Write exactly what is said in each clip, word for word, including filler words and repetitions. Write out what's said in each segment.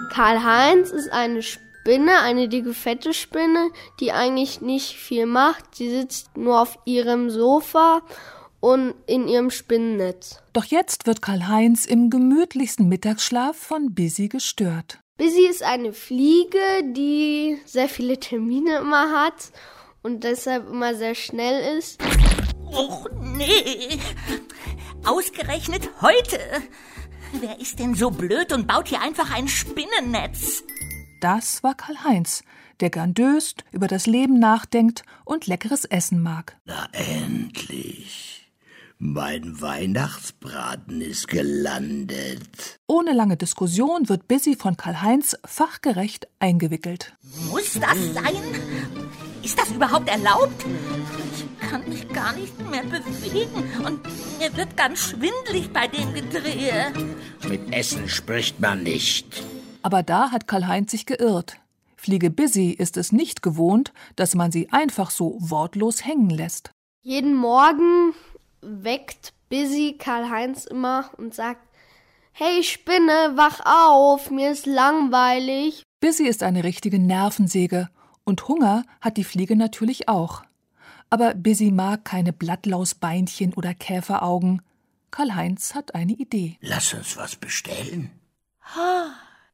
Karl-Heinz ist eine Spinne, eine dicke, fette Spinne, die eigentlich nicht viel macht. Sie sitzt nur auf ihrem Sofa und in ihrem Spinnennetz. Doch jetzt wird Karl-Heinz im gemütlichsten Mittagsschlaf von Busy gestört. Busy ist eine Fliege, die sehr viele Termine immer hat und deshalb immer sehr schnell ist. Och nee, ausgerechnet heute. Wer ist denn so blöd und baut hier einfach ein Spinnennetz? Das war Karl-Heinz, der gern döst, über das Leben nachdenkt und leckeres Essen mag. Na endlich. Mein Weihnachtsbraten ist gelandet. Ohne lange Diskussion wird Busy von Karl-Heinz fachgerecht eingewickelt. Muss das sein? Ist das überhaupt erlaubt? Ich kann mich gar nicht mehr bewegen und mir wird ganz schwindelig bei dem Gedrehe. Mit Essen spricht man nicht. Aber da hat Karl-Heinz sich geirrt. Fliege Busy ist es nicht gewohnt, dass man sie einfach so wortlos hängen lässt. Jeden Morgen weckt Busy Karl-Heinz immer und sagt: Hey Spinne, wach auf, mir ist langweilig. Busy ist eine richtige Nervensäge und Hunger hat die Fliege natürlich auch. Aber Busy mag keine Blattlausbeinchen oder Käferaugen. Karl-Heinz hat eine Idee. Lass uns was bestellen. Ha,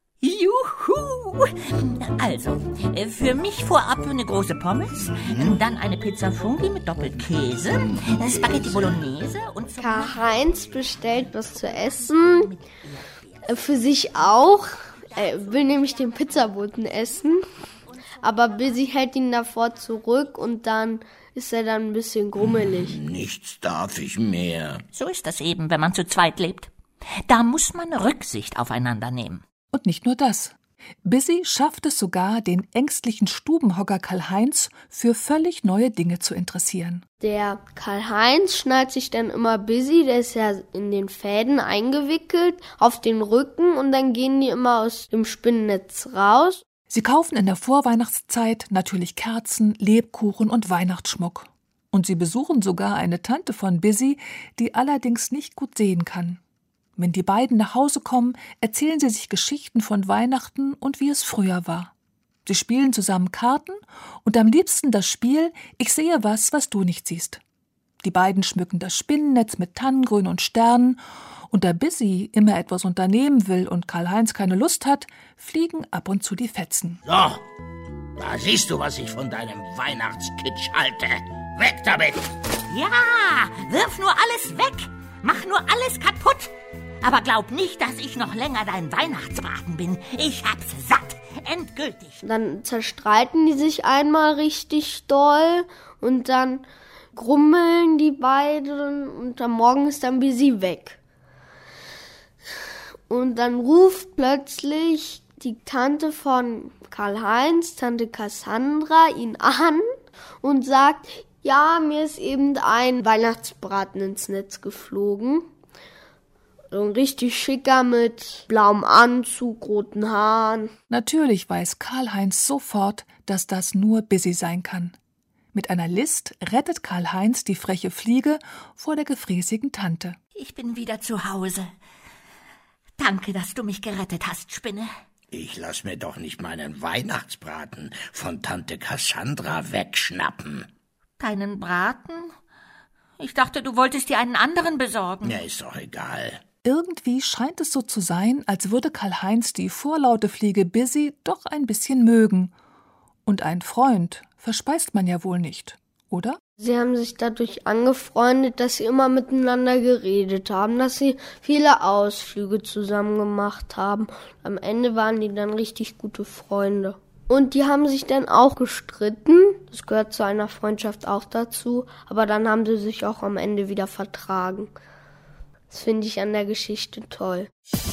juhu! Also, für mich vorab eine große Pommes, dann eine Pizza Fungi mit Doppelkäse, Spaghetti Bolognese und... Karl-Heinz bestellt was zu essen, für sich auch. Er will nämlich den Pizzaboten essen, aber Busy hält ihn davor zurück und dann ist er dann ein bisschen grummelig. Nichts darf ich mehr. So ist das eben, wenn man zu zweit lebt. Da muss man Rücksicht aufeinander nehmen. Und nicht nur das. Busy schafft es sogar, den ängstlichen Stubenhocker Karl-Heinz für völlig neue Dinge zu interessieren. Der Karl-Heinz schnallt sich dann immer Busy, der ist ja in den Fäden eingewickelt, auf den Rücken und dann gehen die immer aus dem Spinnennetz raus. Sie kaufen in der Vorweihnachtszeit natürlich Kerzen, Lebkuchen und Weihnachtsschmuck. Und sie besuchen sogar eine Tante von Busy, die allerdings nicht gut sehen kann. Wenn die beiden nach Hause kommen, erzählen sie sich Geschichten von Weihnachten und wie es früher war. Sie spielen zusammen Karten und am liebsten das Spiel »Ich sehe was, was du nicht siehst«. Die beiden schmücken das Spinnennetz mit Tannengrün und Sternen und da Busy immer etwas unternehmen will und Karl-Heinz keine Lust hat, fliegen ab und zu die Fetzen. So, da siehst du, was ich von deinem Weihnachtskitsch halte. Weg damit! Ja, wirf nur alles weg, mach nur alles kaputt. Aber glaub nicht, dass ich noch länger dein Weihnachtsbraten bin. Ich hab's satt, endgültig. Dann zerstreiten die sich einmal richtig doll und dann grummeln die beiden und am Morgen ist dann Busy weg. Und dann ruft plötzlich die Tante von Karl-Heinz, Tante Cassandra, ihn an und sagt: Ja, mir ist eben ein Weihnachtsbraten ins Netz geflogen. So ein richtig schicker mit blauem Anzug, roten Haaren. Natürlich weiß Karl-Heinz sofort, dass das nur Busy sein kann. Mit einer List rettet Karl-Heinz die freche Fliege vor der gefräßigen Tante. Ich bin wieder zu Hause. Danke, dass du mich gerettet hast, Spinne. Ich lass mir doch nicht meinen Weihnachtsbraten von Tante Cassandra wegschnappen. Deinen Braten? Ich dachte, du wolltest dir einen anderen besorgen. Ja, ist doch egal. Irgendwie scheint es so zu sein, als würde Karl-Heinz die vorlaute Fliege Busy doch ein bisschen mögen. Und einen Freund verspeist man ja wohl nicht, oder? Sie haben sich dadurch angefreundet, dass sie immer miteinander geredet haben, dass sie viele Ausflüge zusammen gemacht haben. Am Ende waren die dann richtig gute Freunde. Und die haben sich dann auch gestritten. Das gehört zu einer Freundschaft auch dazu. Aber dann haben sie sich auch am Ende wieder vertragen. Das finde ich an der Geschichte toll.